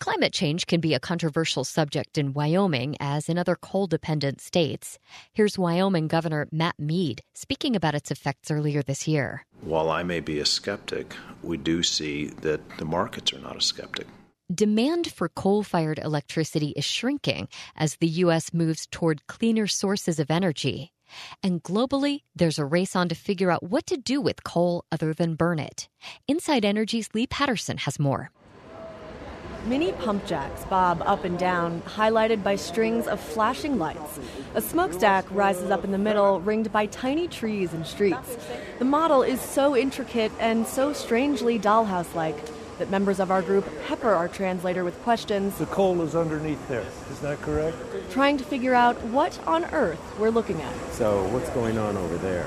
Climate change can be a controversial subject in Wyoming as in other coal-dependent states. Here's Wyoming Governor Matt Mead speaking about its effects earlier this year. While I may be a skeptic, we do see that the markets are not a skeptic. Demand for coal-fired electricity is shrinking as the U.S. moves toward cleaner sources of energy. And globally, there's a race on to figure out what to do with coal other than burn it. Inside Energy's Lee Patterson has more. Mini pump jacks bob up and down, highlighted by strings of flashing lights. A smokestack rises up in the middle, ringed by tiny trees and streets. The model is so intricate and so strangely dollhouse-like that members of our group pepper our translator with questions. The coal is underneath there, is that correct? Trying to figure out what on earth we're looking at. So what's going on over there?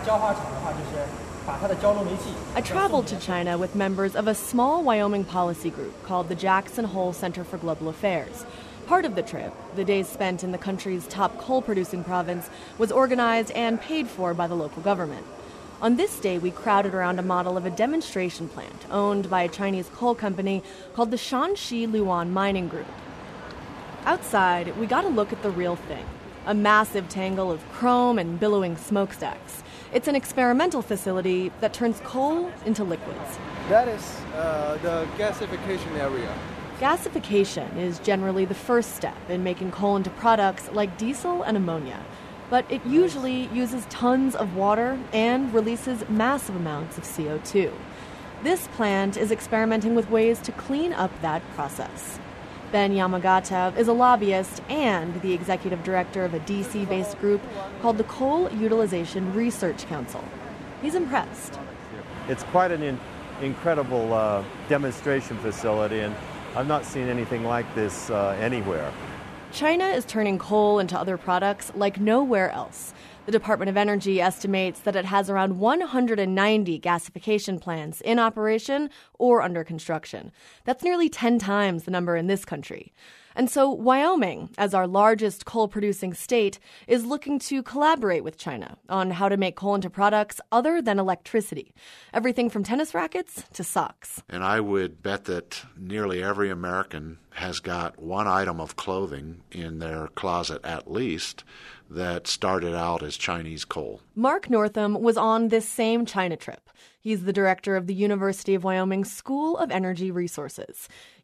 I traveled to China with members of a small Wyoming policy group called the Jackson Hole Center for Global Affairs. Part of the trip, the days spent in the country's top coal-producing province, was organized and paid for by the local government. On this day, we crowded around a model of a demonstration plant owned by a Chinese coal company called the Shanxi Luan Mining Group. Outside, we got a look at the real thing, a massive tangle of chrome and billowing smokestacks. It's an experimental facility that turns coal into liquids. That is the gasification area. Gasification is generally the first step in making coal into products like diesel and ammonia. But it usually uses tons of water and releases massive amounts of CO2. This plant is experimenting with ways to clean up that process. Ben Yamagata is a lobbyist and the executive director of a DC-based group called the Coal Utilization Research Council. He's impressed. It's quite an incredible demonstration facility, and I've not seen anything like this anywhere. China is turning coal into other products like nowhere else. The Department of Energy estimates that it has around 190 gasification plants in operation or under construction. That's nearly 10 times the number in this country. And so Wyoming, as our largest coal-producing state, is looking to collaborate with China on how to make coal into products other than electricity. Everything from tennis rackets to socks. And I would bet that nearly every American has got one item of clothing in their closet at least that started out as Chinese coal. Mark Northam was on this same China trip. He's the director of the University of Wyoming School of Energy Resources.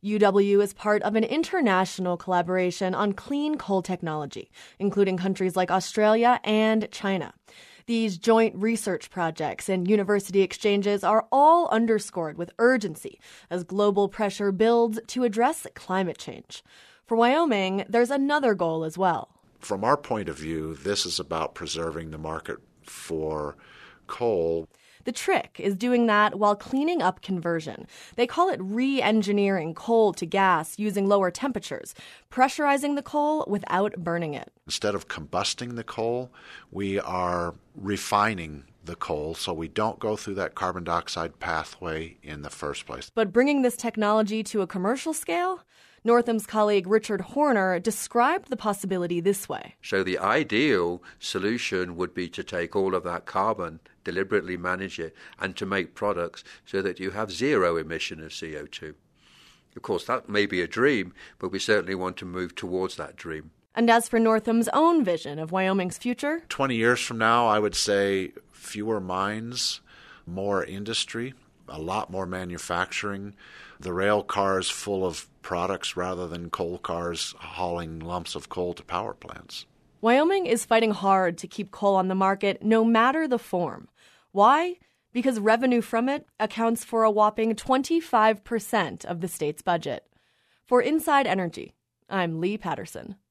UW is part of an international collaboration on clean coal technology, including countries like Australia and China. These joint research projects and university exchanges are all underscored with urgency as global pressure builds to address climate change. For Wyoming, there's another goal as well. From our point of view, this is about preserving the market for coal. The trick is doing that while cleaning up conversion. They call it re-engineering coal to gas using lower temperatures, pressurizing the coal without burning it. Instead of combusting the coal, we are refining the coal so we don't go through that carbon dioxide pathway in the first place. But bringing this technology to a commercial scale? Northam's colleague Richard Horner described the possibility this way. So the ideal solution would be to take all of that carbon, deliberately manage it, and to make products so that you have zero emission of CO2. Of course, that may be a dream, but we certainly want to move towards that dream. And as for Northam's own vision of Wyoming's future? 20 years from now, I would say fewer mines, more industry, a lot more manufacturing, the rail cars full of products rather than coal cars hauling lumps of coal to power plants. Wyoming is fighting hard to keep coal on the market no matter the form. Why? Because revenue from it accounts for a whopping 25% of the state's budget. For Inside Energy, I'm Lee Patterson.